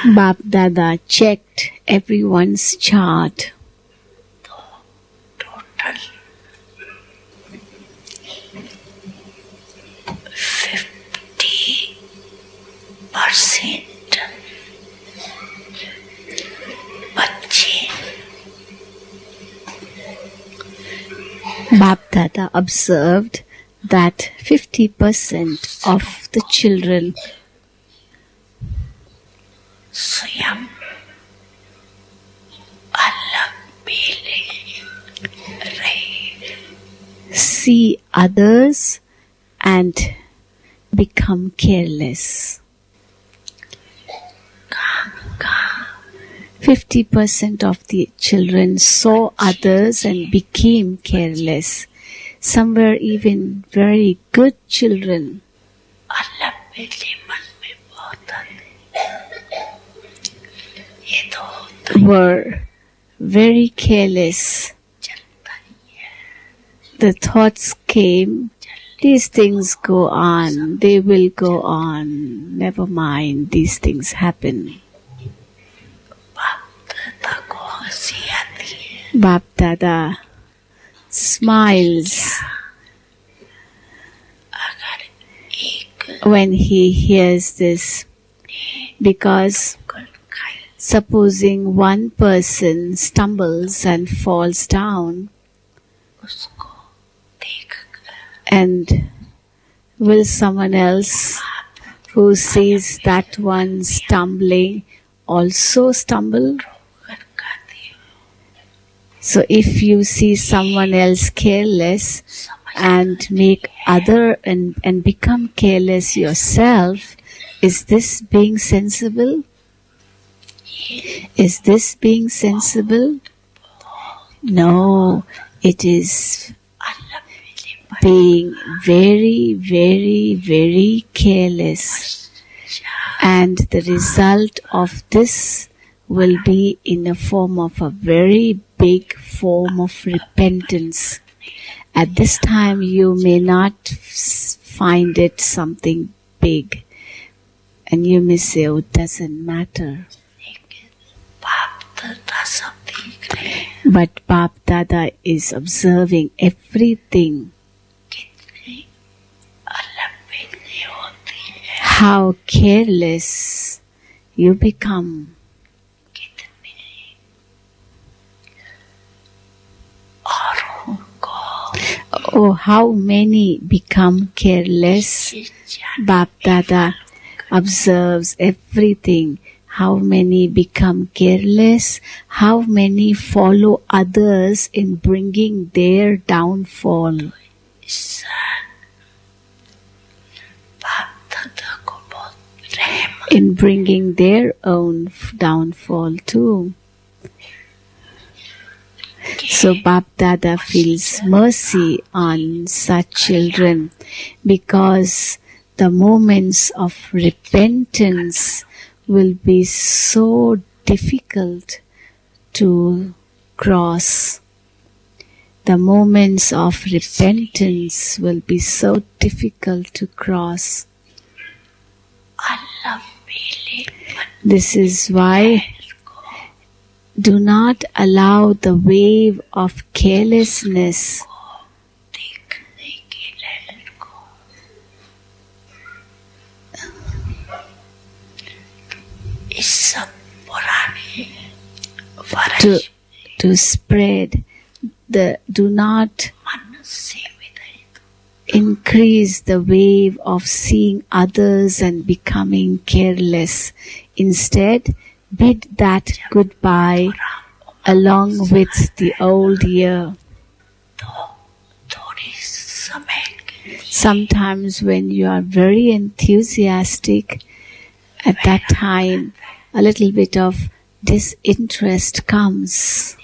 Bap Dada checked everyone's chart. Total 50% बच्चे Bap Dada observed that 50% of the children स्वयं अलग पीले रहे see others and become careless. 50% of the children saw others and became careless. Some were even very good children. अलग पीले मन में बहुत आते ये तो होता Were very careless. चलता ही है The thoughts came, these things go on, they will go on, never mind, these things happen. बाप दादा को हंसी आती है Bap Dada smiles अगर एक when he hears this, because गुल खाई supposing one person stumbles and falls down, उसको देख कर and will someone else who sees that one stumbling also stumble? कर खाती हूँ So if you see someone else careless and make other and become careless yourself, is this being sensible? Is this being sensible? No, it is अलग पीले being very, very, very careless. And the result of this will be in the form of a very big form of repentance. At this time you may not find it something big, and you may say, oh, it doesn't matter. लेकिन बाप दादा सब देख रहे हैं But Bap Dada is observing everything. कितनी अलग पीले होती है How careless you become. कितनी औरों को Oh, how many become careless. Bap Dada observes everything. How many become careless. How many follow others in bringing their downfall. बाप दादा को बहुत रहम In bringing their own downfall too. So Bap Dada feels mercy on such children, because the moments of repentance will be so difficult to cross. The moments of repentance will be so difficult to cross. अलग पीले This is why do not allow the wave of carelessness देखने की लहर को इस सब पुराने वर्ष to spread. Do not मन से विदाई increase the wave of seeing others and becoming careless. Instead, bid that goodbye along with the old year. तो थोड़ी समय के लिए Sometimes when you are very enthusiastic, at that time a little bit of disinterest comes.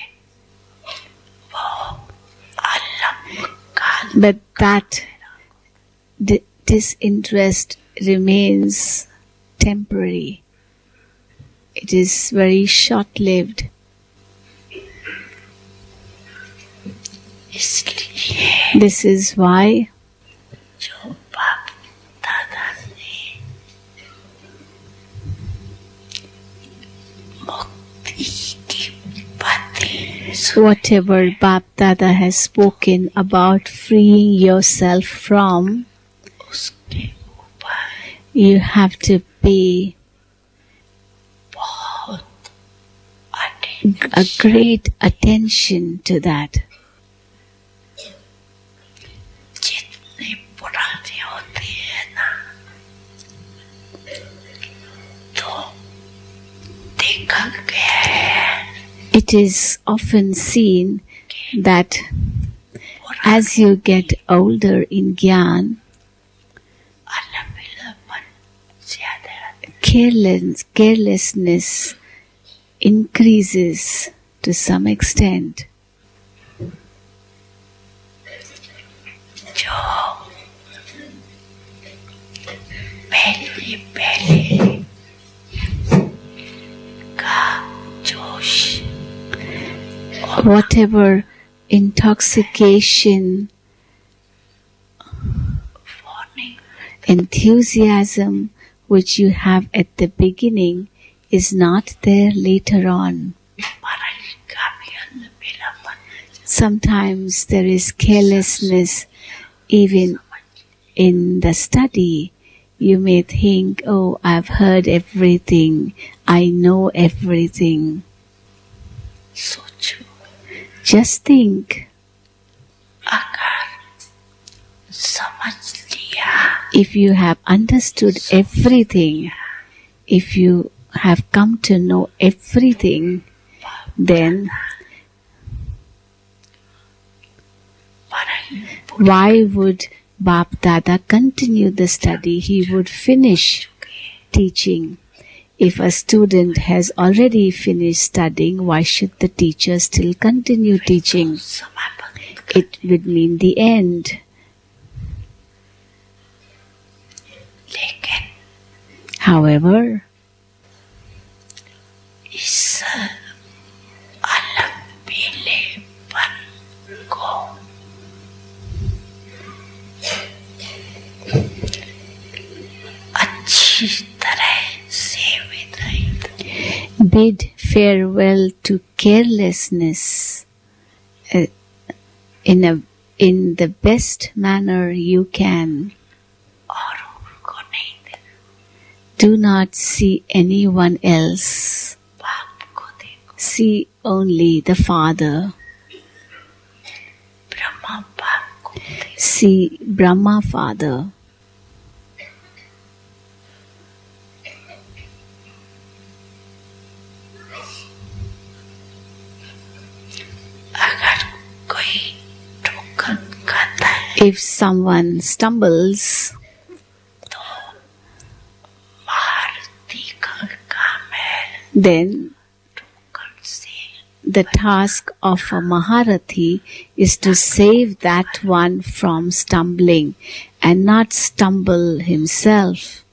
वो अलग काल But that disinterest remains temporary. It is very short-lived. इसलिए This is why जो बाप दादा ने Whatever Bap Dada has spoken about freeing yourself from, you have to pay a great attention to that. It is often seen that as you get older in Gyan, carelessness increases to some extent. Whatever intoxication, enthusiasm which you have at the beginning is not there later on. Sometimes there is carelessness even in the study. You may think, oh, I've heard everything, I know everything. Just think, if you have understood everything, if you have come to know everything, then why would Bap Dada continue the study? He would finish teaching. If a student has already finished studying, why should the teacher still continue teaching? It would mean the end. However, bid farewell to carelessness in the best manner you can. Do not see anyone else. See only the Father. See Brahma Father. If someone stumbles, then the task of a Maharathi is to save that one from stumbling and not stumble himself.